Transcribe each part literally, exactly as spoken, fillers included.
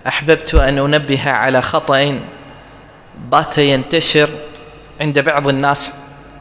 أحببت أن أنبه على خطأ بات ينتشر عند بعض الناس،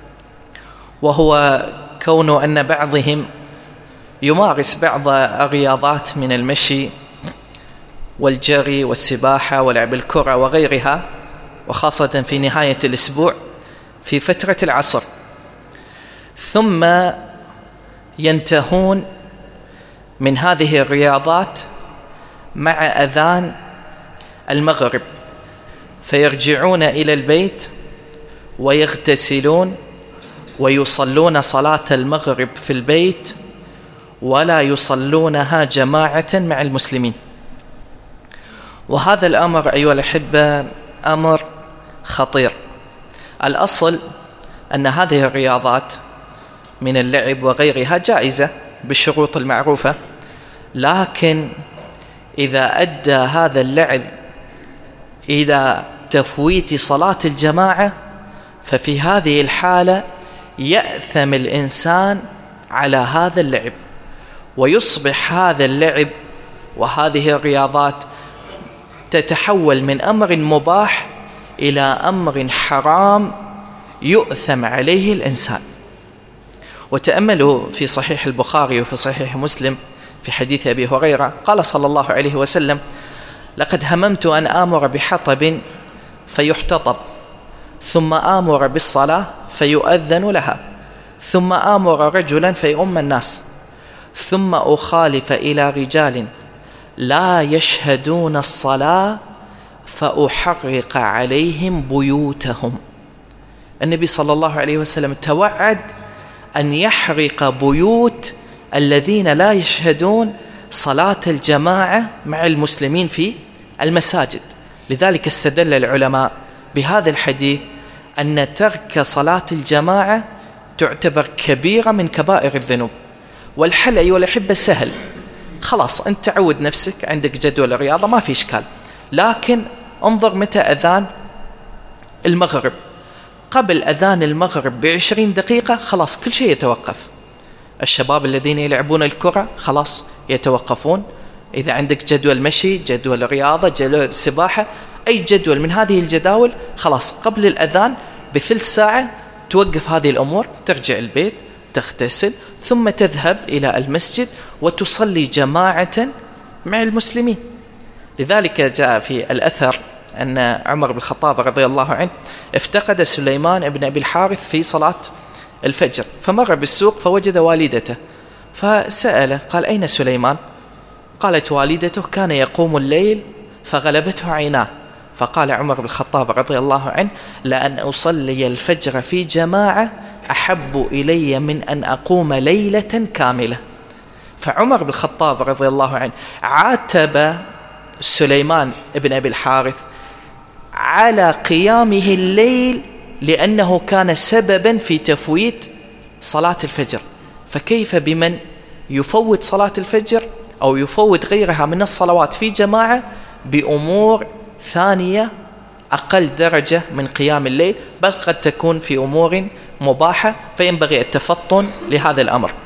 وهو كون أن بعضهم يمارس بعض الرياضات من المشي والجري والسباحة ولعب الكرة وغيرها، وخاصة في نهاية الأسبوع في فترة العصر، ثم ينتهون من هذه الرياضات مع أذان المغرب، فيرجعون إلى البيت ويغتسلون ويصلون صلاة المغرب في البيت ولا يصلونها جماعة مع المسلمين. وهذا الأمر أيها الأحبة أمر خطير. الأصل أن هذه الرياضات من اللعب وغيرها جائزة بالشروط المعروفة، لكن إذا أدى هذا اللعب إلى تفويت صلاة الجماعة ففي هذه الحالة يأثم الإنسان على هذا اللعب، ويصبح هذا اللعب وهذه الرياضات تتحول من أمر مباح إلى أمر حرام يؤثم عليه الإنسان. وتأملوا في صحيح البخاري وفي صحيح مسلم في حديث أبي هريرة قال صلى الله عليه وسلم: لقد هممت أن آمر بحطب فيحتطب، ثم آمر بالصلاة فيؤذن لها، ثم آمر رجلا فيؤم الناس، ثم أخالف إلى رجال لا يشهدون الصلاة فأحرق عليهم بيوتهم. النبي صلى الله عليه وسلم توعد أن يحرق بيوت الذين لا يشهدون صلاة الجماعة مع المسلمين في المساجد. لذلك استدل العلماء بهذا الحديث أن ترك صلاة الجماعة تعتبر كبيرة من كبائر الذنوب. والحل أيها الأحبة سهل، خلاص أنت تعود نفسك، عندك جدول الرياضة ما في إشكال، لكن انظر متى أذان المغرب، قبل أذان المغرب بعشرين دقيقة خلاص كل شيء يتوقف. الشباب الذين يلعبون الكرة خلاص يتوقفون، إذا عندك جدول مشي، جدول رياضة، جدول سباحة، أي جدول من هذه الجداول خلاص قبل الأذان بثلث ساعة توقف هذه الأمور، ترجع البيت تغتسل ثم تذهب إلى المسجد وتصلي جماعة مع المسلمين. لذلك جاء في الأثر أن عمر بن الخطاب رضي الله عنه افتقد سليمان بن أبي الحارث في صلاة الفجر، فمر بالسوق فوجد والدته فسأله قال: أين سليمان؟ قالت والدته: كان يقوم الليل فغلبته عيناه. فقال عمر بن الخطاب رضي الله عنه: لأن أصلي الفجر في جماعة أحب إلي من أن أقوم ليلة كاملة. فعمر بن الخطاب رضي الله عنه عاتب سليمان بن أبي الحارث على قيامه الليل لأنه كان سببا في تفويت صلاة الفجر، فكيف بمن يفوت صلاة الفجر أو يفوت غيرها من الصلوات في جماعة بأمور ثانية أقل درجة من قيام الليل، بل قد تكون في أمور مباحة، فينبغي التفطن لهذا الأمر.